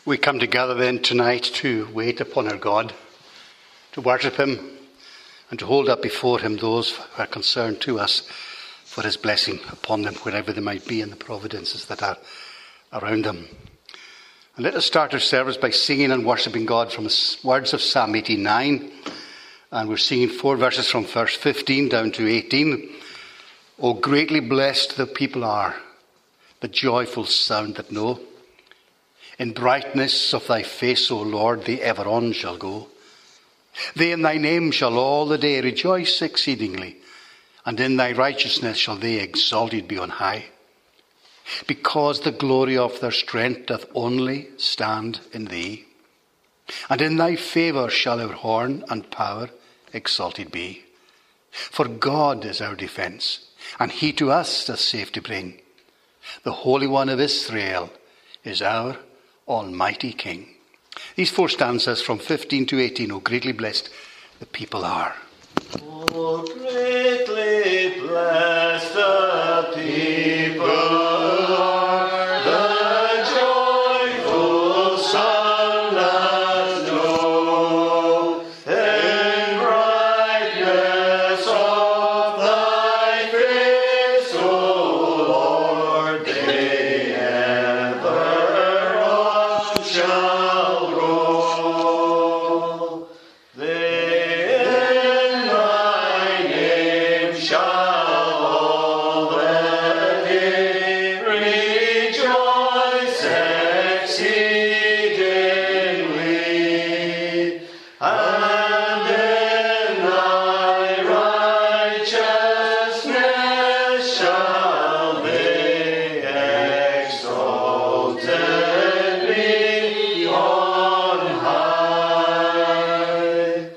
We come together then tonight to wait upon our God, to worship him, and to hold up before him those who are concerned to us for his blessing upon them, wherever they might be in the providences that are around them. And let us start our service by singing and worshipping God from the words of Psalm 89. And we're singing 4 verses from verse 15 down to 18. O greatly blessed the people are, the joyful sound that know. In brightness of thy face, O Lord, they ever on shall go. They in thy name shall all the day rejoice exceedingly, and in thy righteousness shall they exalted be on high. Because the glory of their strength doth only stand in thee, and in thy favour shall our horn and power exalted be. For God is our defence, and he to us doth safety bring. The Holy One of Israel is our Almighty King. These 4 stanzas from 15 to 18, O greatly blessed the people are. O greatly blessed the people are, the joyful sound that know. In brightness of thy face, O Lord, they ever on shall grow. They in thy name shall all the day rejoice exceedingly, and in thy righteousness shall they exalted be on high.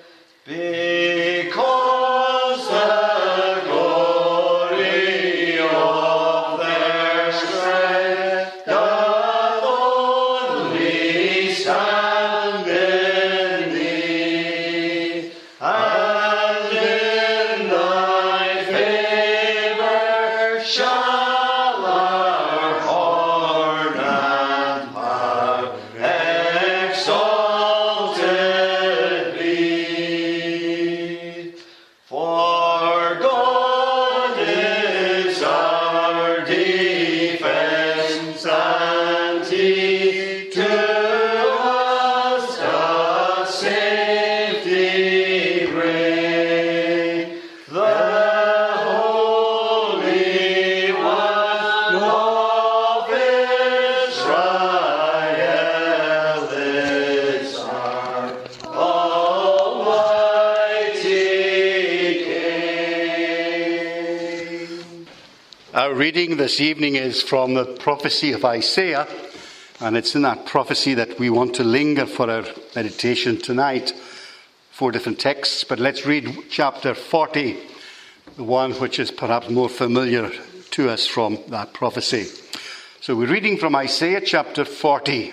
Because the glory of their strength doth only stand in thee, and in thy favour shall our horn and power exalted be. For God is our defence, and he to us doth safety bring. The Holy One of Israel is our Almighty King. Our reading this evening is from the prophecy of Isaiah, and it's in that prophecy that we want to linger for our meditation tonight. 4 different texts, but let's read chapter 40, the one which is perhaps more familiar to us from that prophecy. So we're reading from Isaiah chapter 40.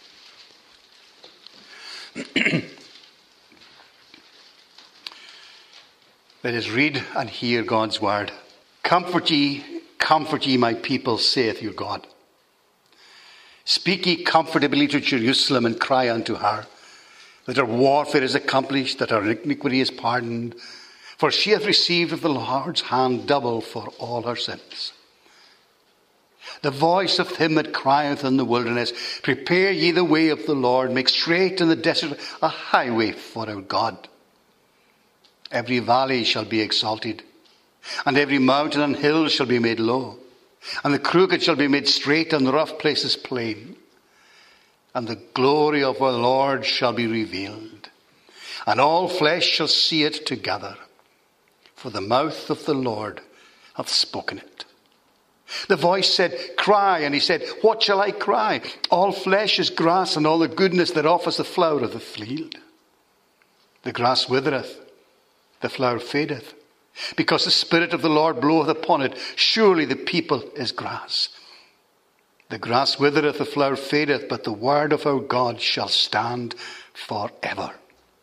Let us read and hear God's word. Comfort ye, my people, saith your God. Speak ye comfortably to Jerusalem, and cry unto her, that her warfare is accomplished, that her iniquity is pardoned. For she hath received of the Lord's hand double for all her sins. The voice of him that crieth in the wilderness, prepare ye the way of the Lord, make straight in the desert a highway for our God. Every valley shall be exalted, and every mountain and hill shall be made low, and the crooked shall be made straight, and the rough places plain. And the glory of our Lord shall be revealed, and all flesh shall see it together, for the mouth of the Lord hath spoken it. The voice said, Cry, and he said, What shall I cry? All flesh is grass, and all the goodness thereof is the flower of the field. The grass withereth, the flower fadeth, because the Spirit of the Lord bloweth upon it. Surely the people is grass. The grass withereth, the flower fadeth, but the word of our God shall stand forever.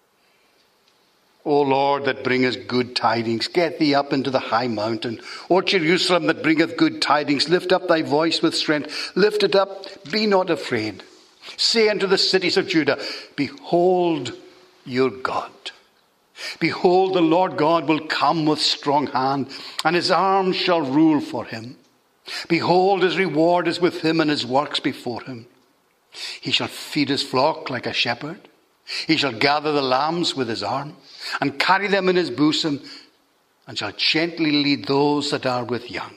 O Lord, that bringest good tidings, get thee up into the high mountain. O Jerusalem, that bringeth good tidings, lift up thy voice with strength. Lift it up, be not afraid. Say unto the cities of Judah, behold your God. Behold, the Lord God will come with strong hand, and his arm shall rule for him. Behold, his reward is with him, and his works before him. He shall feed his flock like a shepherd. He shall gather the lambs with his arm, and carry them in his bosom, and shall gently lead those that are with young.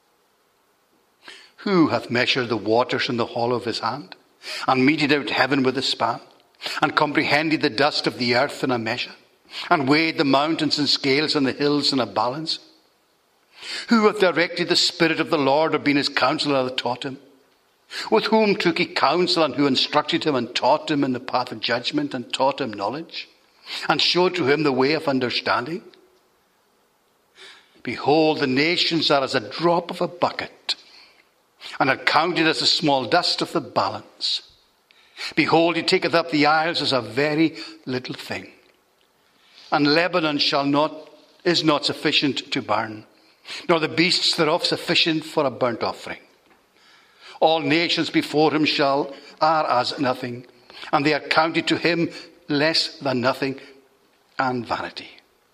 Who hath measured the waters in the hollow of his hand, and meted out heaven with a span, and comprehended the dust of the earth in a measure, and weighed the mountains in scales and the hills in a balance? Who hath directed the Spirit of the Lord, or been his counselor that taught him? With whom took he counsel, and who instructed him, and taught him in the path of judgment, and taught him knowledge, and showed to him the way of understanding? Behold, the nations are as a drop of a bucket, and are counted as the small dust of the balance. Behold, he taketh up the isles as a very little thing. And Lebanon is not sufficient to burn, nor the beasts thereof sufficient for a burnt offering. All nations before him are as nothing, and they are counted to him less than nothing and vanity.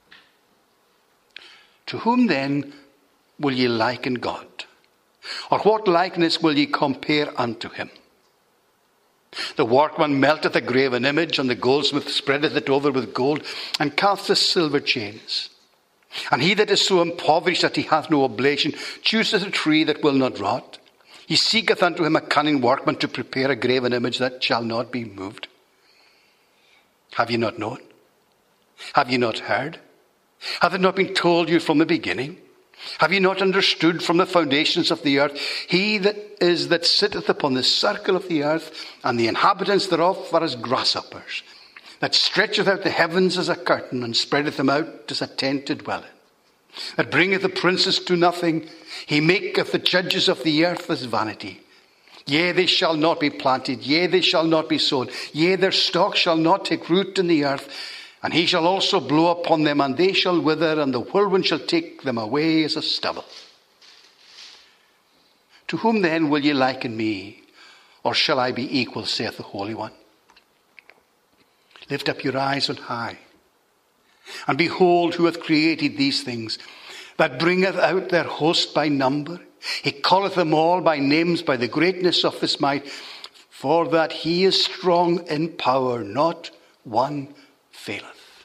To whom then will ye liken God? Or what likeness will ye compare unto him? The workman melteth a graven image, and the goldsmith spreadeth it over with gold, and casteth silver chains. And he that is so impoverished that he hath no oblation chooseth a tree that will not rot. He seeketh unto him a cunning workman to prepare a graven image that shall not be moved. Have ye not known? Have ye not heard? Hath it not been told you from the beginning? Have ye not understood from the foundations of the earth? He that sitteth upon the circle of the earth, and the inhabitants thereof are as grasshoppers, that stretcheth out the heavens as a curtain, and spreadeth them out as a tent to dwell in, that bringeth the princes to nothing. He maketh the judges of the earth as vanity. Yea, they shall not be planted, yea, they shall not be sown, yea, their stock shall not take root in the earth. And he shall also blow upon them, and they shall wither, and the whirlwind shall take them away as a stubble. To whom then will ye liken me? Or shall I be equal, saith the Holy One? Lift up your eyes on high, and behold who hath created these things, that bringeth out their host by number. He calleth them all by names, by the greatness of his might, for that he is strong in power, not one faileth.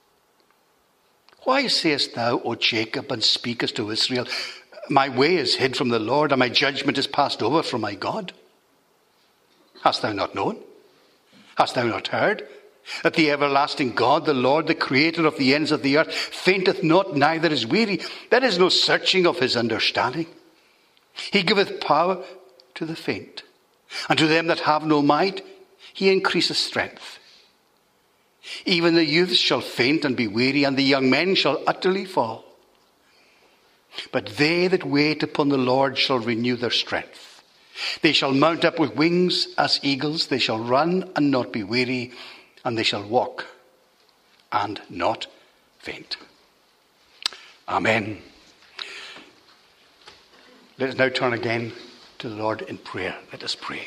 Why sayest thou, O Jacob, and speakest to Israel, my way is hid from the Lord, and my judgment is passed over from my God? Hast thou not known? Hast thou not heard? That the everlasting God, the Lord, the creator of the ends of the earth, fainteth not, neither is weary. There is no searching of his understanding. He giveth power to the faint, and to them that have no might he increaseth strength. Even the youths shall faint and be weary, and the young men shall utterly fall. But they that wait upon the Lord shall renew their strength. They shall mount up with wings as eagles. They shall run and not be weary, and they shall walk and not faint. Amen. Let us now turn again to the Lord in prayer. Let us pray.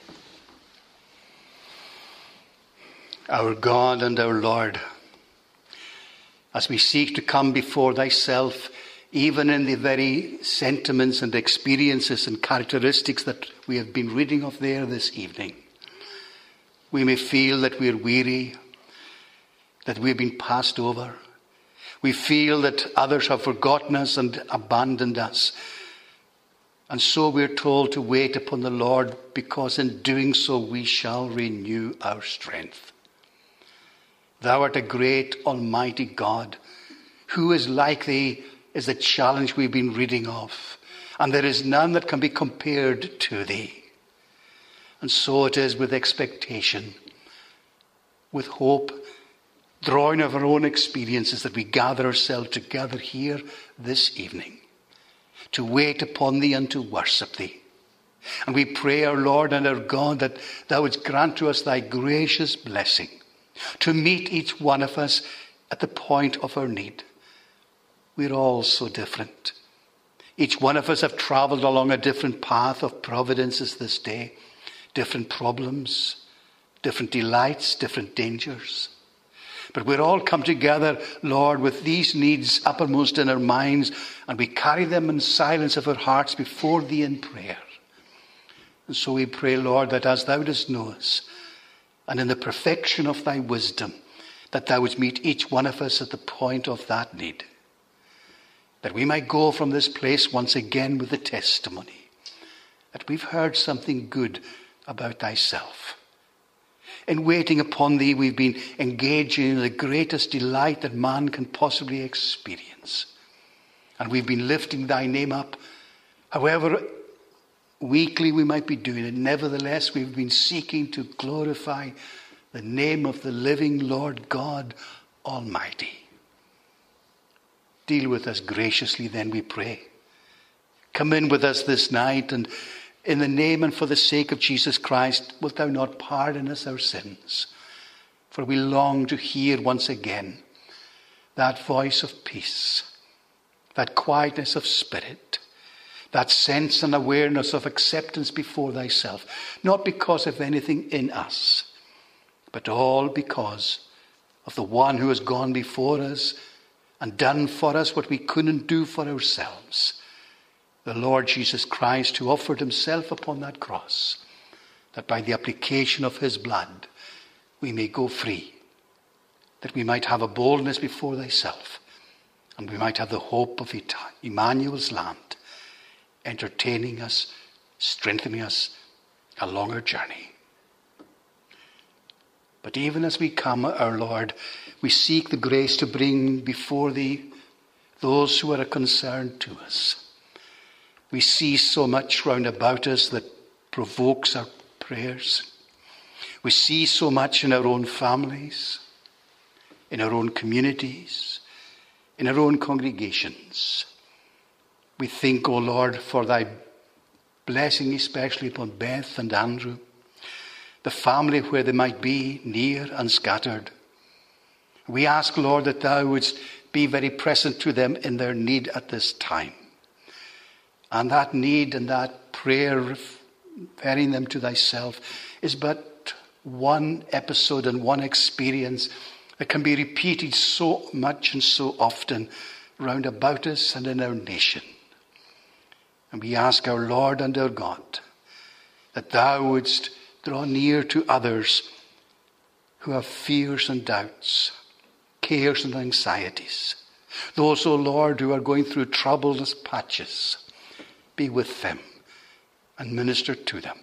Our God and our Lord, as we seek to come before thyself, even in the very sentiments and experiences and characteristics that we have been reading of there this evening, we may feel that we are weary, that we have been passed over. We feel that others have forgotten us and abandoned us. And so we are told to wait upon the Lord, because in doing so we shall renew our strength. Thou art a great almighty God. Who is like thee is the challenge we've been reading of. And there is none that can be compared to thee. And so it is with expectation, with hope, drawing of our own experiences, that we gather ourselves together here this evening to wait upon thee and to worship thee. And we pray, our Lord and our God, that thou wouldst grant to us thy gracious blessing to meet each one of us at the point of our need. We're all so different. Each one of us have travelled along a different path of providences this day, different problems, different delights, different dangers. But we're all come together, Lord, with these needs uppermost in our minds, and we carry them in silence of our hearts before Thee in prayer. And so we pray, Lord, that as Thou dost know us, and in the perfection of Thy wisdom, that Thou wouldst meet each one of us at the point of that need. That we might go from this place once again with the testimony that we've heard something good about Thyself. In waiting upon Thee, we've been engaging in the greatest delight that man can possibly experience. And we've been lifting Thy name up, however weakly we might be doing it. Nevertheless, we've been seeking to glorify the name of the living Lord God Almighty. Deal with us graciously then, we pray. Come in with us this night, and in the name and for the sake of Jesus Christ, wilt Thou not pardon us our sins? For we long to hear once again that voice of peace, that quietness of spirit, that sense and awareness of acceptance before Thyself, not because of anything in us, but all because of the one who has gone before us and done for us what we couldn't do for ourselves. The Lord Jesus Christ, who offered Himself upon that cross, that by the application of His blood we may go free, that we might have a boldness before Thyself, and we might have the hope of Emmanuel's land, entertaining us, strengthening us along our journey. But even as we come, our Lord, we seek the grace to bring before Thee those who are a concern to us. We see so much round about us that provokes our prayers. We see so much in our own families, in our own communities, in our own congregations. We think, O Lord, for Thy blessing especially upon Beth and Andrew, the family where they might be, near and scattered. We ask, Lord, that Thou wouldst be very present to them in their need at this time. And that need and that prayer, referring them to Thyself, is but one episode and one experience that can be repeated so much and so often round about us and in our nation. And we ask our Lord and our God that Thou wouldst draw near to others who have fears and doubts, cares and anxieties. Those, O Lord, who are going through troublous patches, be with them and minister to them.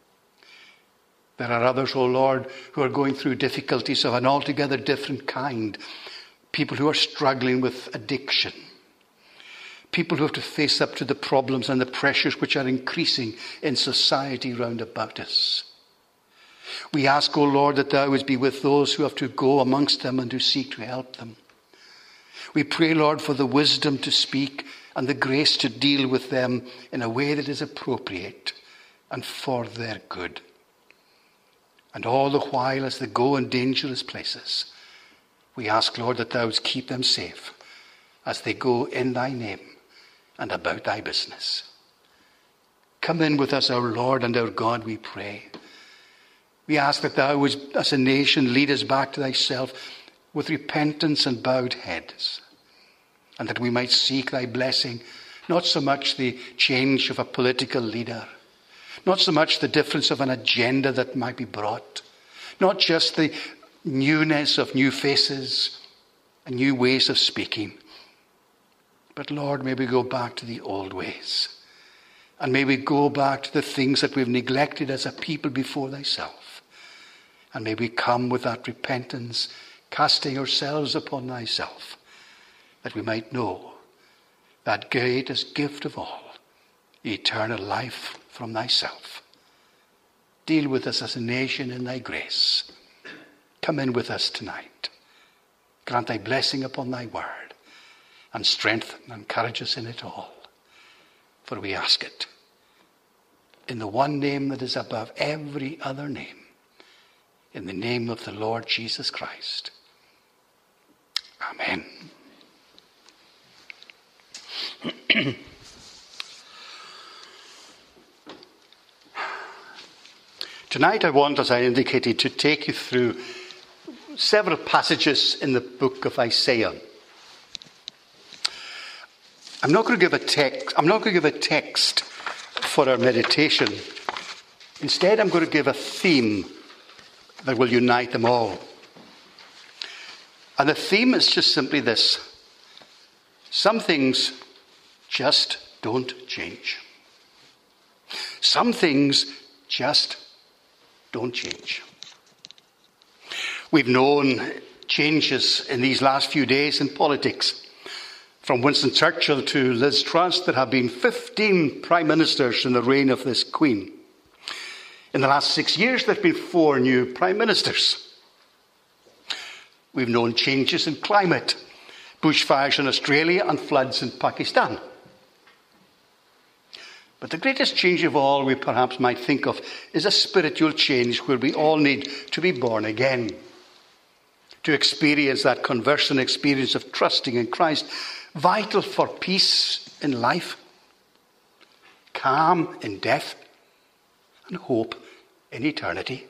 There are others, O Lord, who are going through difficulties of an altogether different kind. People who are struggling with addiction. People who have to face up to the problems and the pressures which are increasing in society round about us. We ask, O Lord, that Thou wouldst be with those who have to go amongst them and to seek to help them. We pray, Lord, for the wisdom to speak and the grace to deal with them in a way that is appropriate and for their good. And all the while, as they go in dangerous places, we ask, Lord, that Thou wouldst keep them safe as they go in Thy name and about Thy business. Come in with us, our Lord and our God, we pray. We ask that Thou wouldst, as a nation, lead us back to Thyself with repentance and bowed heads, and that we might seek Thy blessing, not so much the change of a political leader, not so much the difference of an agenda that might be brought, not just the newness of new faces and new ways of speaking, but Lord, may we go back to the old ways, and may we go back to the things that we've neglected as a people before Thyself, and may we come with that repentance, casting ourselves upon Thyself, that we might know that greatest gift of all, eternal life from Thyself. Deal with us as a nation in Thy grace. Come in with us tonight. Grant Thy blessing upon Thy word, and strengthen and encourage us in it all. For we ask it in the one name that is above every other name, in the name of the Lord Jesus Christ. Amen. Tonight I want, as I indicated, to take you through several passages in the book of Isaiah. I'm not going to give a text for our meditation. Instead, I'm going to give a theme that will unite them all. And the theme is just simply this: some things just don't change. Some things just don't change. We've known changes in these last few days in politics. From Winston Churchill to Liz Truss, there have been 15 prime ministers in the reign of this queen. In the last 6 years, there have been 4 new prime ministers. We've known changes in climate, bushfires in Australia and floods in Pakistan. But the greatest change of all we perhaps might think of is a spiritual change where we all need to be born again, to experience that conversion experience of trusting in Christ, vital for peace in life, calm in death, and hope in eternity.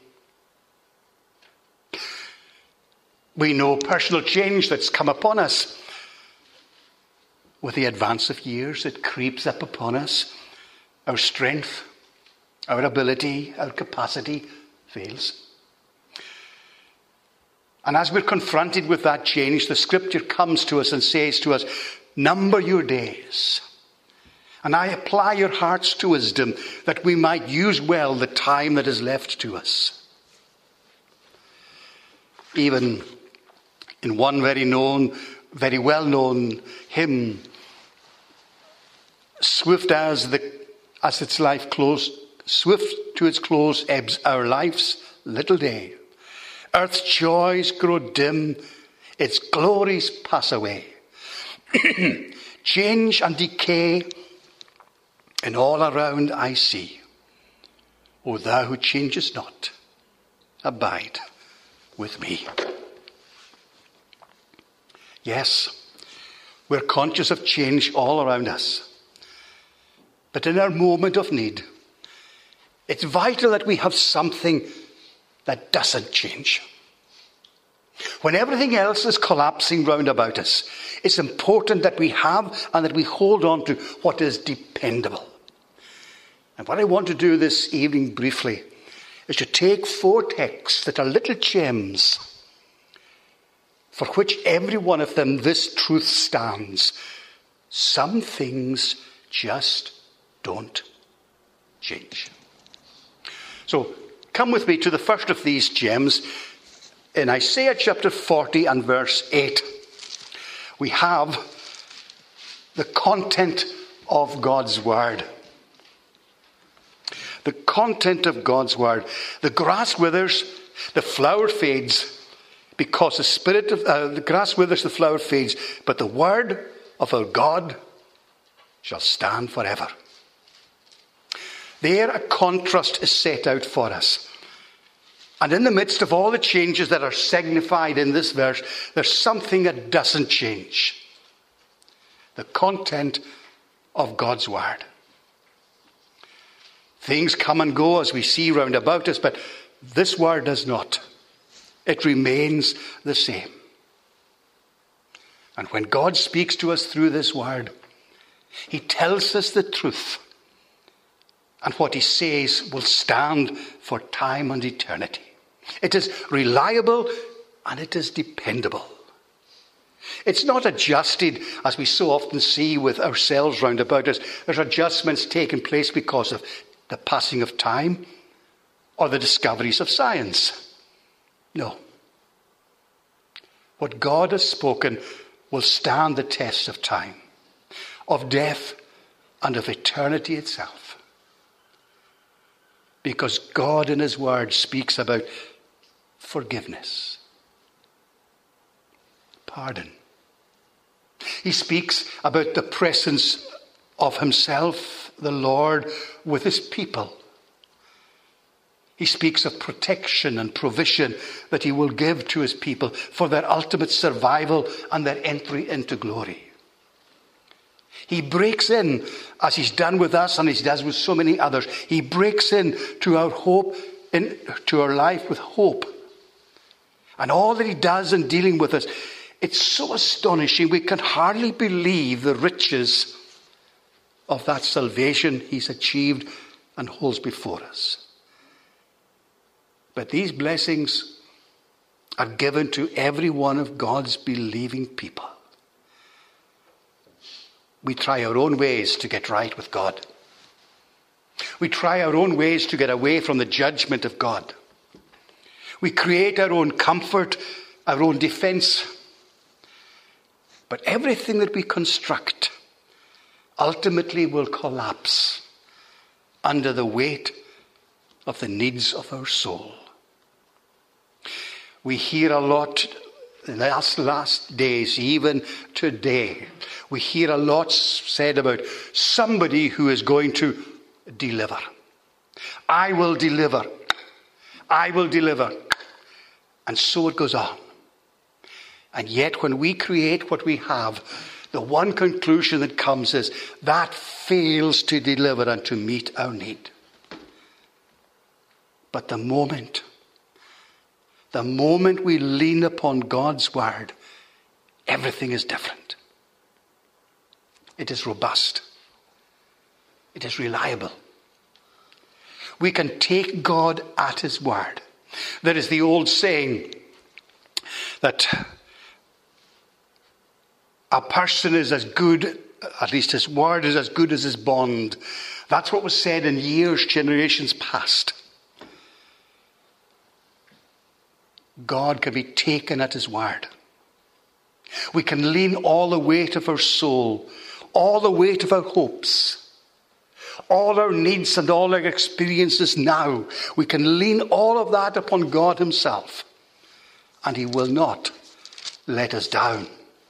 We know personal change that's come upon us. With the advance of years, it creeps up upon us. Our strength, our ability, our capacity fails. And as we're confronted with that change, the scripture comes to us and says to us, number your days. And I apply your hearts to wisdom that we might use well the time that is left to us. Even in one very well-known hymn, swift as its life close, swift to its close ebbs our life's little day. Earth's joys grow dim, its glories pass away. Change and decay in all around I see. O thou who changest not, abide with me. Yes, we're conscious of change all around us. But in our moment of need, it's vital that we have something that doesn't change. When everything else is collapsing round about us, it's important that we have and that we hold on to what is dependable. And what I want to do this evening briefly is to take 4 texts that are little gems, for which every one of them this truth stands. Some things just don't change. So come with me to the first of these gems. In Isaiah chapter 40 and verse 8, we have the content of God's word. The content of God's word. The grass withers, the flower fades, because the grass withers, the flower fades, but the word of our God shall stand forever. There a contrast is set out for us. And in the midst of all the changes that are signified in this verse, there's something that doesn't change. The content of God's word. Things come and go as we see round about us, but this word does not. It remains the same. And when God speaks to us through this word, he tells us the truth. And what he says will stand for time and eternity. It is reliable and it is dependable. It's not adjusted as we so often see with ourselves round about us. There's adjustments taking place because of the passing of time or the discoveries of science. No. What God has spoken will stand the test of time, of death, and of eternity itself. Because God in his word speaks about forgiveness, pardon. He speaks about the presence of himself, the Lord, with his people. He speaks of protection and provision that he will give to his people for their ultimate survival and their entry into glory. He breaks in, as he's done with us and he does with so many others, he breaks in to our hope into our life with hope. And all that he does in dealing with us, it's so astonishing. We can hardly believe the riches of that salvation he's achieved and holds before us. But these blessings are given to every one of God's believing people. We try our own ways to get right with God. We try our own ways to get away from the judgment of God. We create our own comfort, our own defense. But everything that we construct ultimately will collapse under the weight of the needs of our soul. We hear a lot in the last days, even today. We hear a lot said about somebody who is going to deliver. I will deliver. I will deliver. And so it goes on. And yet when we create what we have, the one conclusion that comes is that fails to deliver and to meet our need. But the moment we lean upon God's word, everything is different. It is robust. It is reliable. We can take God at his word. There is the old saying that a person is as good, at least his word is as good as his bond. That's what was said in generations past. God can be taken at his word. We can lean all the weight of our soul, all the weight of our hopes, all our needs and all our experiences now. We can lean all of that upon God himself, and he will not let us down.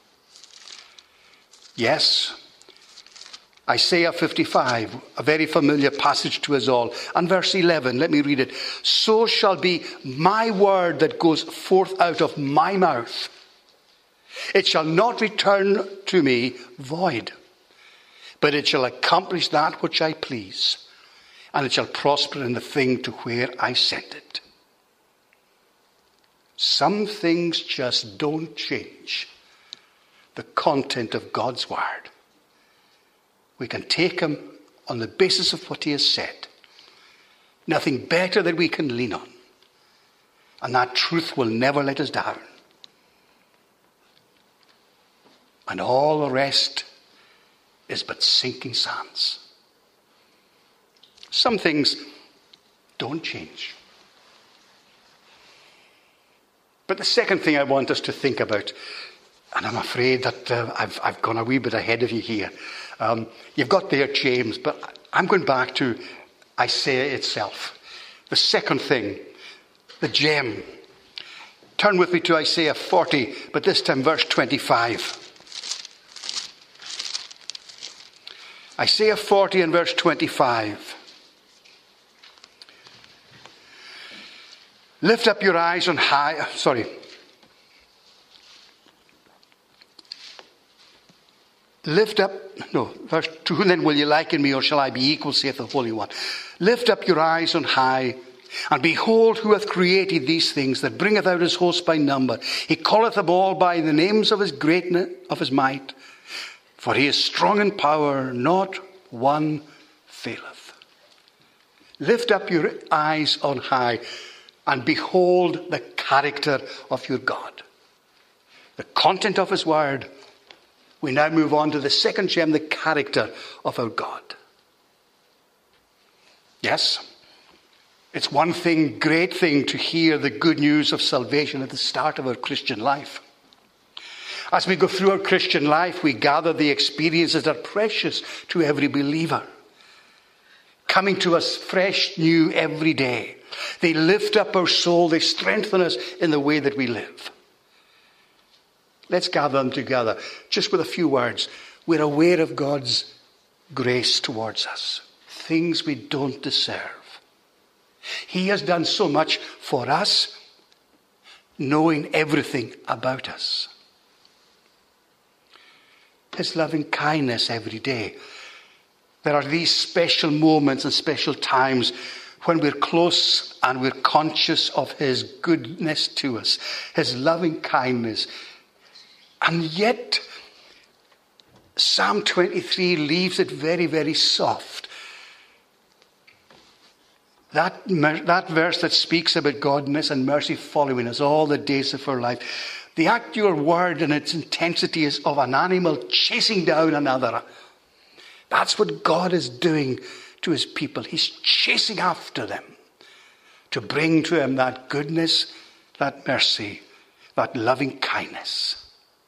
Yes, Isaiah 55, a very familiar passage to us all. And verse 11, let me read it. So shall be my word that goes forth out of my mouth. It shall not return to me void, but it shall accomplish that which I please, and it shall prosper in the thing to where I send it. Some things just don't change the content of God's word. We can take him on the basis of what he has said. Nothing better that we can lean on. And that truth will never let us down. And all the rest is but sinking sands. Some things don't change. But the second thing I want us to think about, and I'm afraid that I've gone a wee bit ahead of you here. You've got there James, but I'm going back to Isaiah itself. The second thing, the gem. Turn with me to Isaiah 40, but this time verse 25. Isaiah 40 and verse 25. Lift up your eyes on high. Verse 2, whom then will you liken me, or shall I be equal, saith the Holy One? Lift up your eyes on high, and behold who hath created these things, that bringeth out his host by number. He calleth them all by the names of his greatness, of his might. For he is strong in power, not one faileth. Lift up your eyes on high, and behold the character of your God. The content of his word. We now move on to the second gem, the character of our God. Yes, it's one thing, great thing, to hear the good news of salvation at the start of our Christian life. As we go through our Christian life, we gather the experiences that are precious to every believer, coming to us fresh, new every day. They lift up our soul. They strengthen us in the way that we live. Let's gather them together just with a few words. We're aware of God's grace towards us, things we don't deserve. He has done so much for us, knowing everything about us. His loving kindness every day. There are these special moments and special times when we're close and we're conscious of his goodness to us, his loving kindness. And yet, Psalm 23 leaves it very, very soft. That verse that speaks about goodness and mercy following us all the days of our life. The actual word and its intensity is of an animal chasing down another. That's what God is doing to his people. He's chasing after them to bring to him that goodness, that mercy, that loving kindness.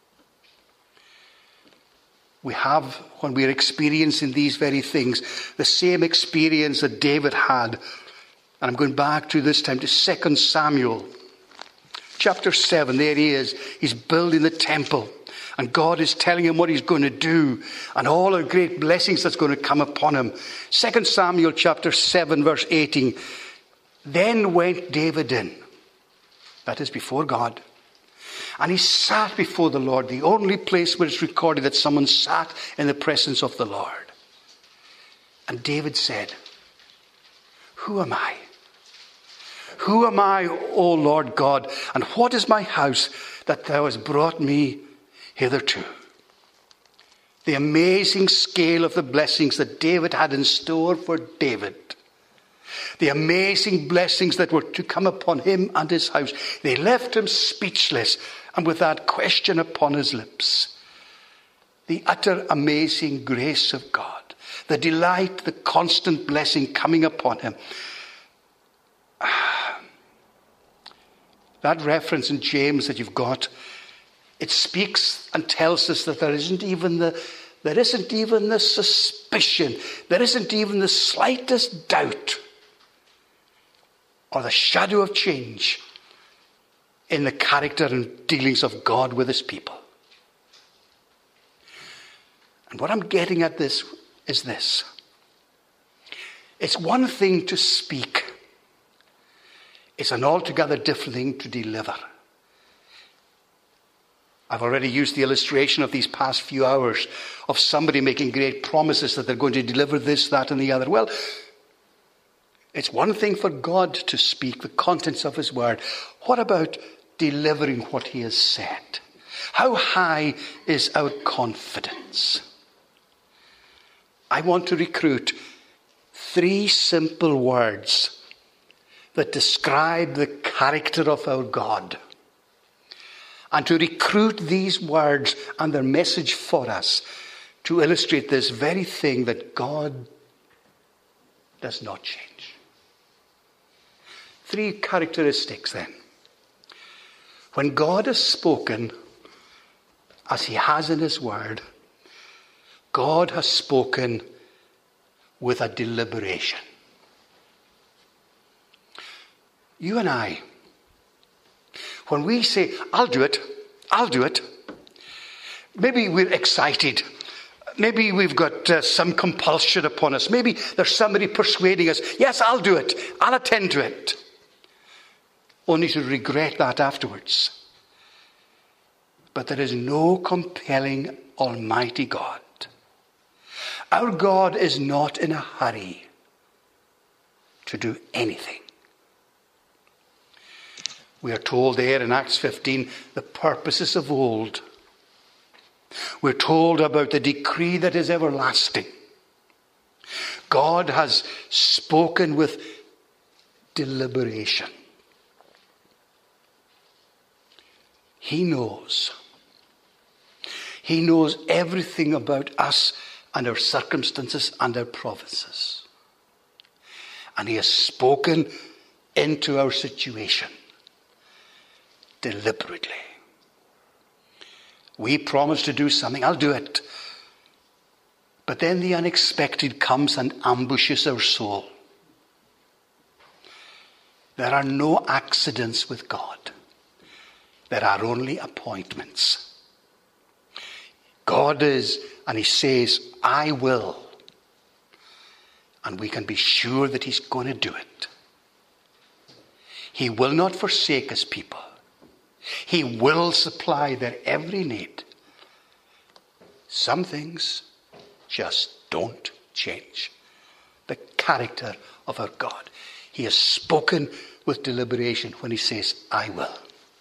We have, when we're experiencing these very things, the same experience that David had. And I'm going back to this time to 2 Samuel chapter 7. There he is. He's building the temple. And God is telling him what he's going to do and all the great blessings that's going to come upon him. 2 Samuel chapter 7 verse 18. Then went David in. That is before God. And he sat before the Lord. The only place where it's recorded that someone sat in the presence of the Lord. And David said, who am I? Who am I, O Lord God? And what is my house that thou hast brought me hitherto? The amazing scale of the blessings that David had in store for David. The amazing blessings that were to come upon him and his house. They left him speechless and with that question upon his lips. The utter amazing grace of God. The delight, the constant blessing coming upon him. That reference in James that you've got, it speaks and tells us that there isn't even the suspicion, there isn't even the slightest doubt or the shadow of change in the character and dealings of God with his people. And what I'm getting at this is this. It's one thing to speak. It's an altogether different thing to deliver. I've already used the illustration of these past few hours of somebody making great promises that they're going to deliver this, that, and the other. Well, it's one thing for God to speak the contents of his word. What about delivering what he has said? How high is our confidence? I want to recruit 3 simple words that describe the character of our God. And to recruit these words and their message for us to illustrate this very thing that God does not change. 3 characteristics then. When God has spoken, as he has in his word, God has spoken with a deliberation. You and I, when we say, I'll do it, maybe we're excited. Maybe we've got some compulsion upon us. Maybe there's somebody persuading us, yes, I'll do it, I'll attend to it. Only to regret that afterwards. But there is no compelling Almighty God. Our God is not in a hurry to do anything. We are told there in Acts 15, the purposes of old. We're told about the decree that is everlasting. God has spoken with deliberation. He knows. He knows everything about us and our circumstances and our provinces. And he has spoken into our situation. Deliberately. We promise to do something, I'll do it. But then the unexpected comes and ambushes our soul. There are no accidents with God. There are only appointments. God is, and he says, I will. And we can be sure that he's going to do it. He will not forsake his people. He will supply their every need. Some things just don't change. The character of our God. He has spoken with deliberation when he says, I will.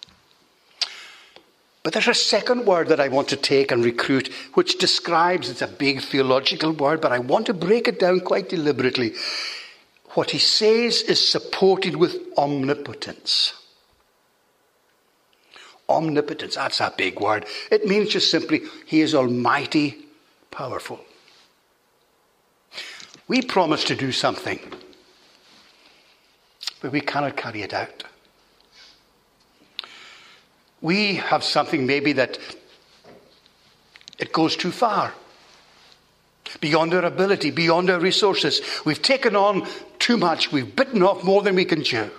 But there's a second word that I want to take and recruit, which describes, it's a big theological word, but I want to break it down quite deliberately. What he says is supported with omnipotence. Omnipotence, that's a big word. It means just simply, he is almighty, powerful. We promise to do something, but we cannot carry it out. We have something maybe that it goes too far, beyond our ability, beyond our resources. We've taken on too much. We've bitten off more than we can chew.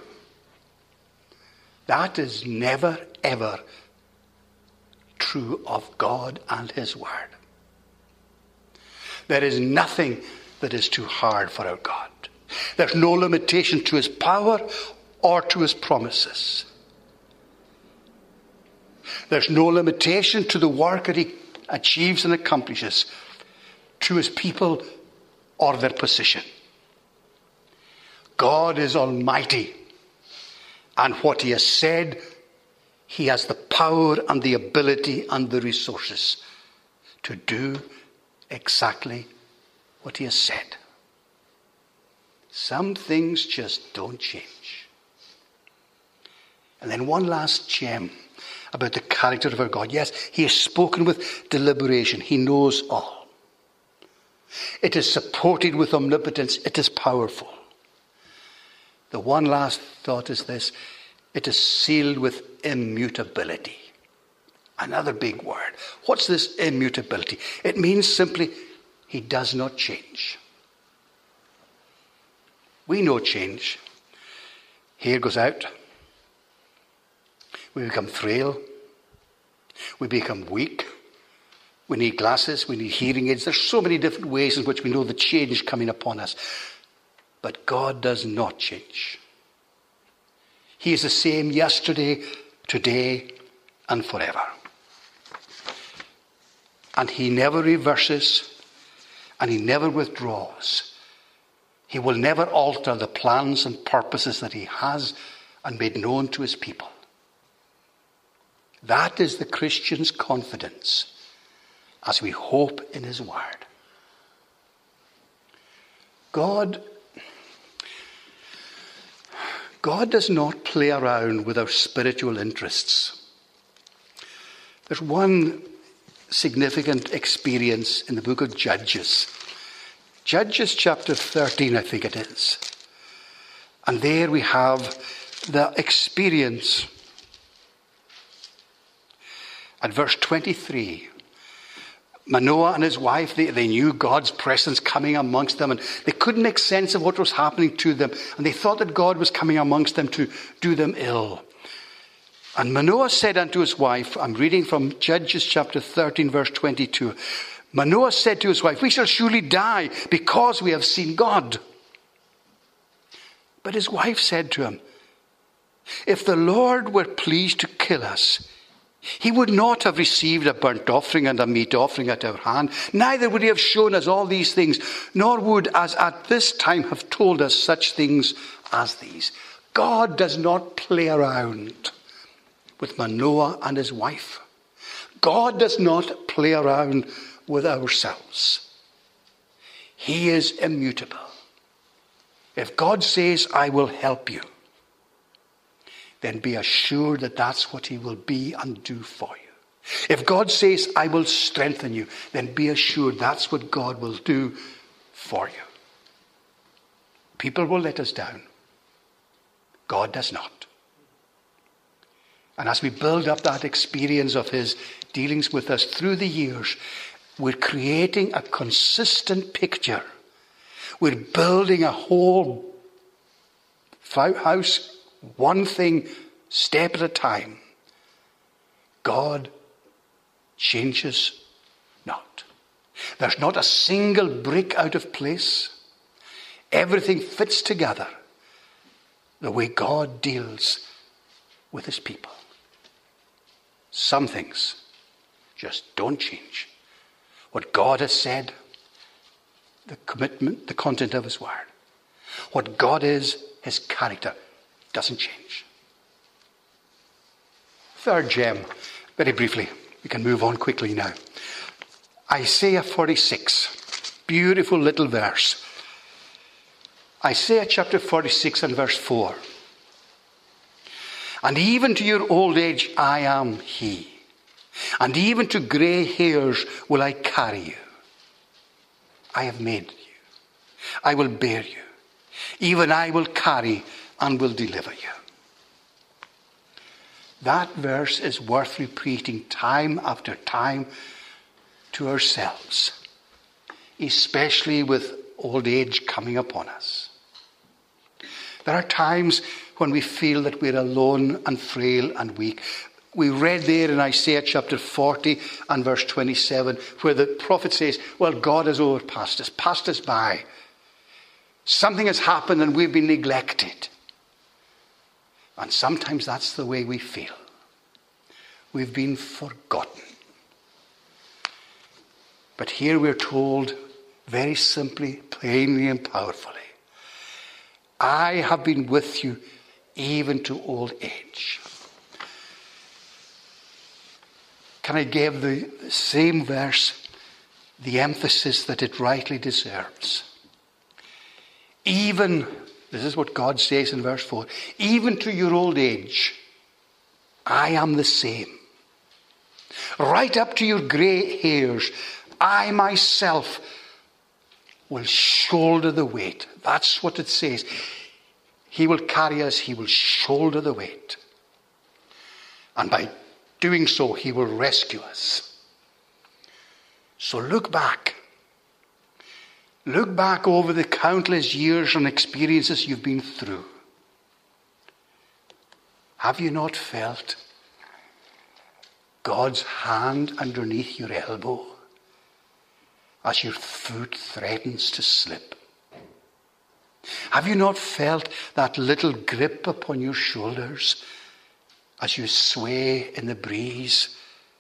That is never, ever true of God and his word. There is nothing that is too hard for our God. There's no limitation to his power or to his promises. There's no limitation to the work that he achieves and accomplishes, to his people or their position. God is almighty, and what he has said, he has the power and the ability and the resources to do exactly what he has said. Some things just don't change. And then one last gem about the character of our God. Yes, he has spoken with deliberation. He knows all. It is supported with omnipotence. It is powerful. The one last thought is this. It is sealed with immutability. Another big word. What's this immutability? It means simply he does not change. We know change. Hair goes out. We become frail. We become weak. We need glasses. We need hearing aids. There's so many different ways in which we know the change coming upon us. But God does not change. He is the same yesterday, today, and forever. And he never reverses, and he never withdraws. He will never alter the plans and purposes that he has and made known to his people. That is the Christian's confidence as we hope in his word. God does not play around with our spiritual interests. There's one significant experience in the book of Judges. Judges chapter 13, I think it is. And there we have the experience at verse 23. Manoah and his wife, they knew God's presence coming amongst them, and they couldn't make sense of what was happening to them, and they thought that God was coming amongst them to do them ill. And Manoah said unto his wife, I'm reading from Judges chapter 13, verse 22. Manoah said to his wife, we shall surely die because we have seen God. But his wife said to him, if the Lord were pleased to kill us, he would not have received a burnt offering and a meat offering at our hand. Neither would he have shown us all these things, nor would as at this time have told us such things as these. God does not play around with Manoah and his wife. God does not play around with ourselves. He is immutable. If God says, I will help you, then be assured that that's what he will be and do for you. If God says, I will strengthen you, then be assured that's what God will do for you. People will let us down. God does not. And as we build up that experience of his dealings with us through the years, we're creating a consistent picture. We're building a whole house, one thing, step at a time. God changes not. There's not a single brick out of place. Everything fits together the way God deals with his people. Some things just don't change. What God has said, the commitment, the content of his word. What God is, his character, doesn't change. Third gem, very briefly. We can move on quickly now. Isaiah 46. Beautiful little verse. Isaiah chapter 46 and verse 4. And even to your old age I am he. And even to grey hairs will I carry you. I have made you. I will bear you. Even I will carry and will deliver you. That verse is worth repeating time after time to ourselves, especially with old age coming upon us. There are times when we feel that we're alone and frail and weak. We read there in Isaiah chapter 40 and verse 27, where the prophet says, well, God has overpassed us, passed us by. Something has happened and we've been neglected. And sometimes that's the way we feel. We've been forgotten. But here we're told very simply, plainly and powerfully, I have been with you even to old age. Can I give the same verse the emphasis that it rightly deserves? Even, this is what God says in verse 4, even to your old age, I am the same. Right up to your grey hairs, I myself will shoulder the weight. That's what it says. He will carry us, he will shoulder the weight. And by doing so, he will rescue us. So look back. Look back over the countless years and experiences you've been through. Have you not felt God's hand underneath your elbow as your foot threatens to slip? Have you not felt that little grip upon your shoulders as you sway in the breeze?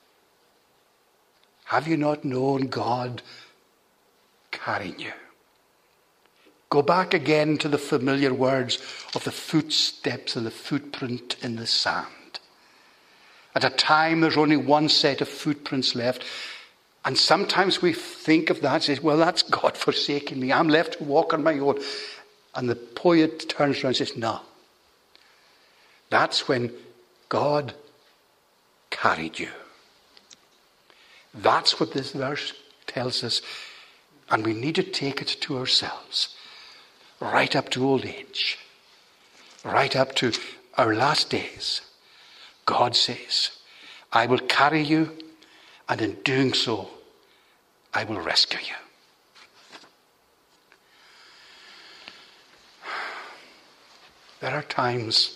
Have you not known God carrying you? Go back again to the familiar words of the footsteps and the footprint in the sand. At a time there's only one set of footprints left. And sometimes we think of that and say, well, that's God forsaking me. I'm left to walk on my own. And the poet turns around and says, no. That's when God carried you. That's what this verse tells us. And we need to take it to ourselves. Right up to old age. Right up to our last days. God says, I will carry you, and in doing so, I will rescue you. There are times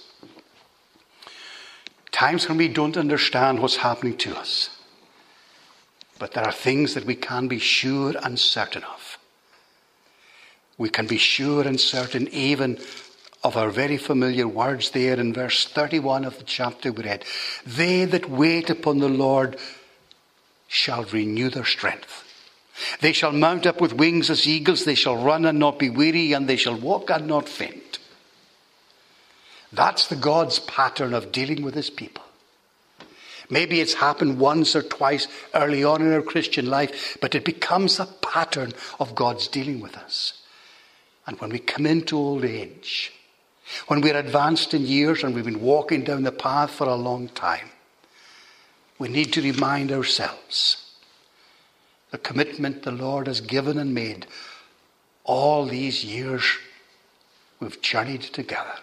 when we don't understand what's happening to us. But there are things that we can be sure and certain of. We can be sure and certain even of our very familiar words there in verse 31 of the chapter we read. They that wait upon the Lord shall renew their strength. They shall mount up with wings as eagles. They shall run and not be weary, and they shall walk and not faint. That's the God's pattern of dealing with his people. Maybe it's happened once or twice early on in our Christian life, but it becomes a pattern of God's dealing with us. And when we come into old age, when we're advanced in years and we've been walking down the path for a long time, we need to remind ourselves the commitment the Lord has given and made all these years we've journeyed together.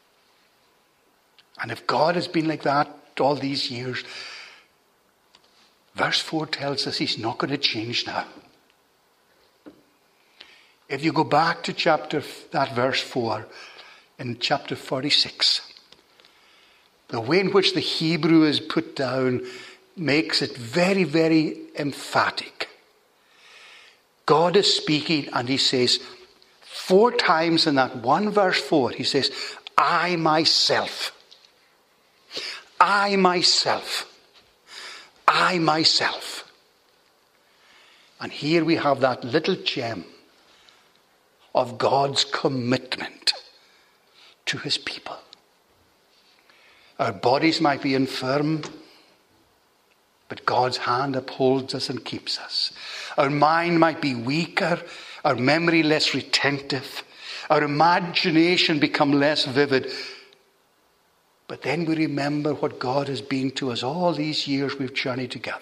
And if God has been like that all these years, verse 4 tells us he's not going to change now. If you go back to that verse 4 in chapter 46, the way in which the Hebrew is put down makes it very, very emphatic. God is speaking and he says 4 times in that one verse 4, he says, I myself. I myself. I myself. And here we have that little gem of God's commitment to his people. Our bodies might be infirm, but God's hand upholds us and keeps us. Our mind might be weaker, our memory less retentive, our imagination become less vivid. But then we remember what God has been to us all these years we've journeyed together.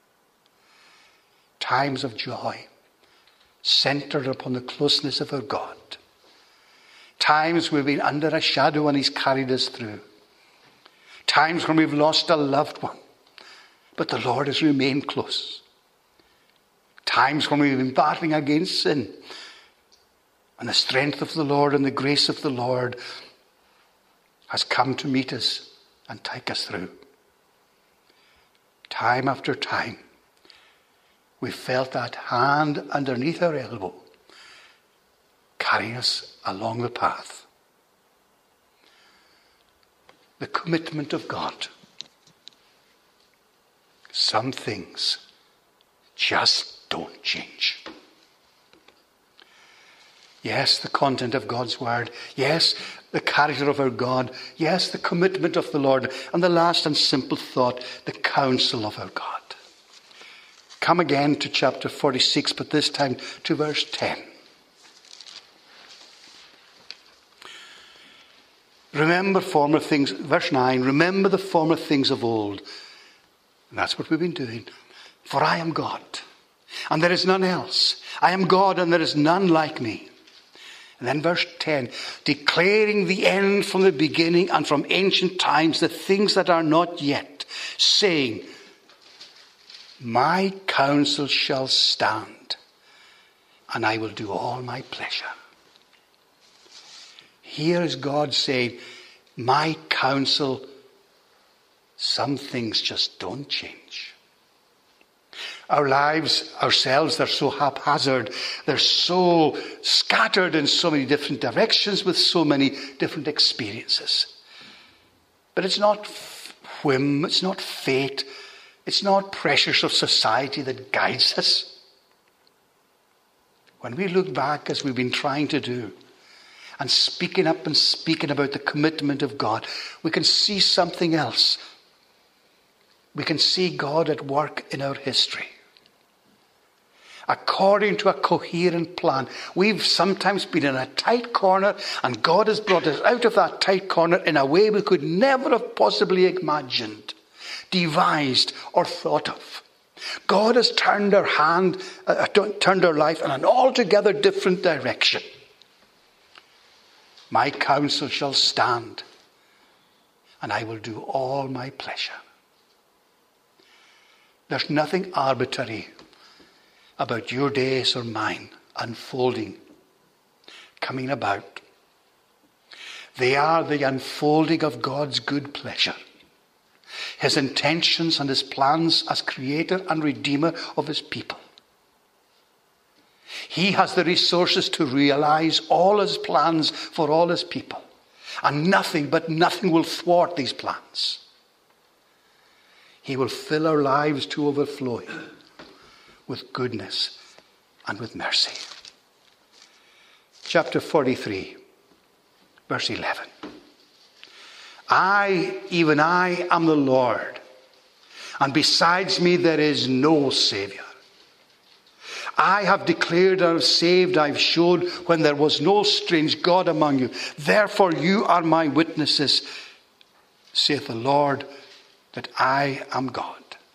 Times of joy, centered upon the closeness of our God. Times we've been under a shadow and he's carried us through. Times when we've lost a loved one, but the Lord has remained close. Times when we've been battling against sin, and the strength of the Lord and the grace of the Lord has come to meet us and take us through. Time after time, we felt that hand underneath our elbow, carrying us along the path. The commitment of God. Some things just don't change. Yes, the content of God's word. Yes, the character of our God. Yes, the commitment of the Lord. And the last and simple thought, the counsel of our God. Come again to chapter 46, but this time to verse 10. Remember former things, verse 9, remember the former things of old. And that's what we've been doing. For I am God, and there is none else. I am God, and there is none like me. And then verse 10, declaring the end from the beginning and from ancient times, the things that are not yet, saying, my counsel shall stand, and I will do all my pleasure. Here is God saying, my counsel, some things just don't change. Our lives, ourselves, they're so haphazard. They're so scattered in so many different directions with so many different experiences. But it's not whim, it's not fate, it's not pressures of society that guides us. When we look back, as we've been trying to do, and speaking up and speaking about the commitment of God, we can see something else. We can see God at work in our history. According to a coherent plan. We've sometimes been in a tight corner, and God has brought us out of that tight corner in a way we could never have possibly imagined, devised, or thought of. God has turned our life in an altogether different direction. My counsel shall stand, and I will do all my pleasure. There's nothing arbitrary about your days or mine unfolding, coming about. They are the unfolding of God's good pleasure, his intentions and his plans as creator and redeemer of his people. He has the resources to realize all his plans for all his people, and nothing will thwart these plans. He will fill our lives to overflowing with goodness and with mercy. Chapter 43, verse 11. I, even I, am the Lord, and besides me there is no Saviour. I have declared, I have saved, I have showed when there was no strange God among you. Therefore you are my witnesses, saith the Lord, that I am God.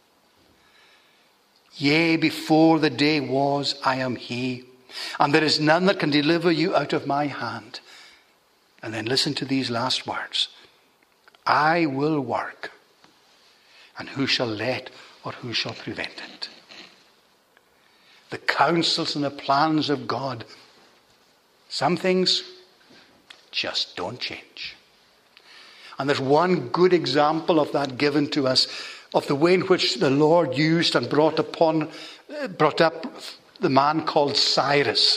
Yea, before the day was, I am he, and there is none that can deliver you out of my hand. And then listen to these last words. I will work, and who shall let or who shall prevent it? The counsels and the plans of God, some things just don't change. And there's one good example of that given to us, of the way in which the Lord used and brought up the man called Cyrus.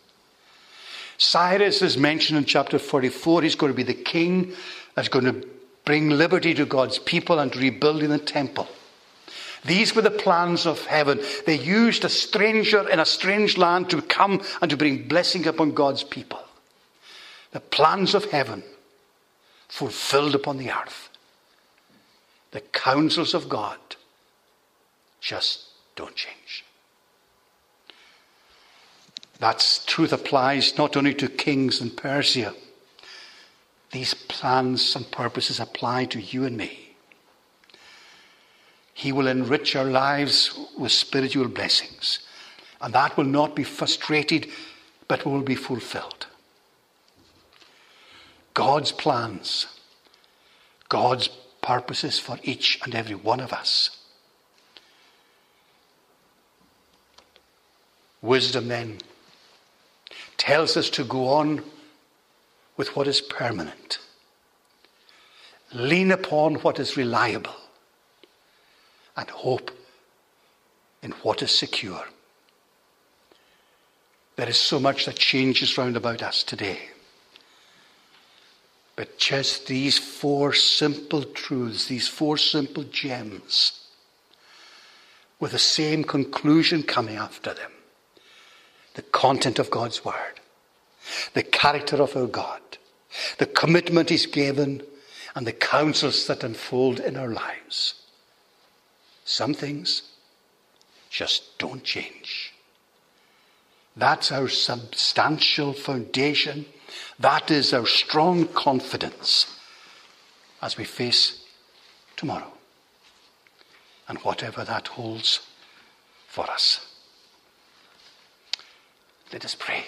Cyrus is mentioned in chapter 44. He's going to be the king that's going to bring liberty to God's people and rebuilding the temple. These were the plans of heaven. They used a stranger in a strange land to come and to bring blessing upon God's people. The plans of heaven fulfilled upon the earth. The counsels of God just don't change. That truth applies not only to kings in Persia. These plans and purposes apply to you and me. He will enrich our lives with spiritual blessings. And that will not be frustrated, but will be fulfilled. God's plans, God's purposes for each and every one of us. Wisdom then tells us to go on with what is permanent. Lean upon what is reliable and hope in what is secure. There is so much that changes round about us today. But just these four simple truths, these four simple gems, with the same conclusion coming after them. The content of God's word, the character of our God, the commitment he's given, and the counsels that unfold in our lives. Some things just don't change. That's our substantial foundation. That is our strong confidence as we face tomorrow and whatever that holds for us. Let us pray.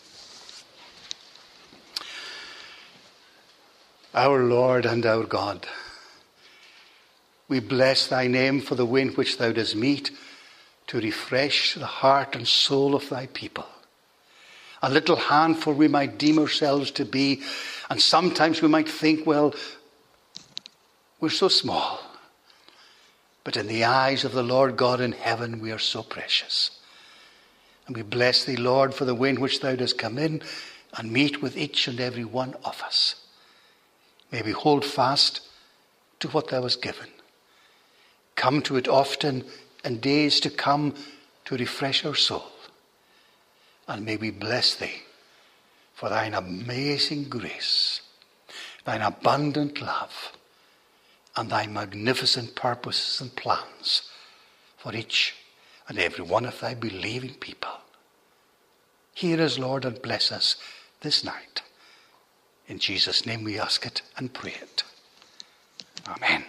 Our Lord and our God, we bless thy name for the wind which thou dost meet to refresh the heart and soul of thy people. A little handful we might deem ourselves to be, and sometimes we might think, well, we're so small. But in the eyes of the Lord God in heaven, we are so precious. And we bless thee, Lord, for the wind which thou dost come in and meet with each and every one of us. May we hold fast to what thou hast given. Come to it often in days to come to refresh our soul. And may we bless thee for thine amazing grace, thine abundant love, and thy magnificent purposes and plans for each and every one of thy believing people. Hear us, Lord, and bless us this night. In Jesus' name we ask it and pray it. Amen.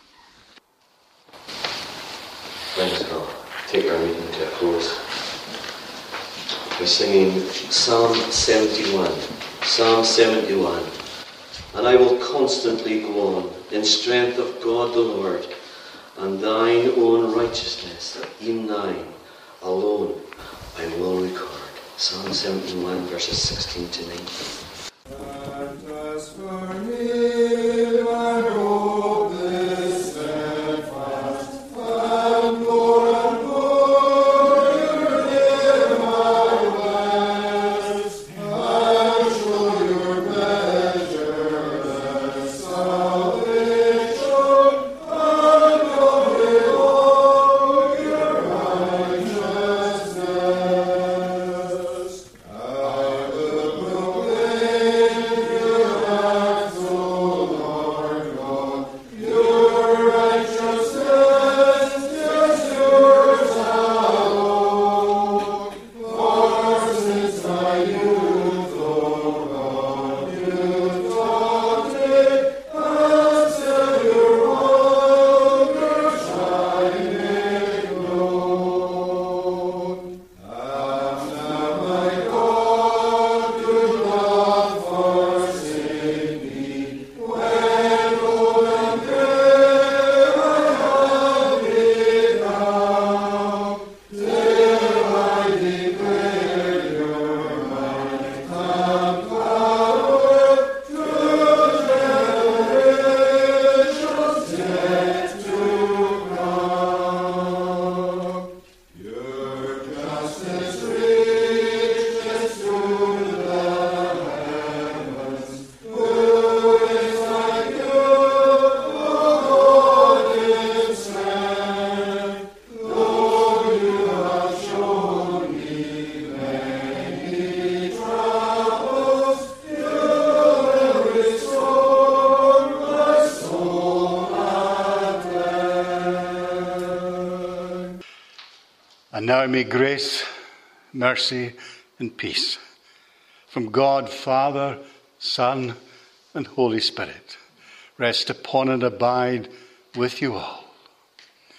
Let us now take our meeting to a close. We're singing Psalm 71. Psalm 71. And I will constantly go on in strength of God the Lord, and thine own righteousness, in thine alone I will record. Psalm 71, verses 16 to 19. Let us forgive and hold this steadfast, and more your name I bless, and show your measureless salvation, and glory of your righteousness. I will proclaim your acts, O And now may grace, mercy, and peace from God, Father, Son, and Holy Spirit rest upon and abide with you all,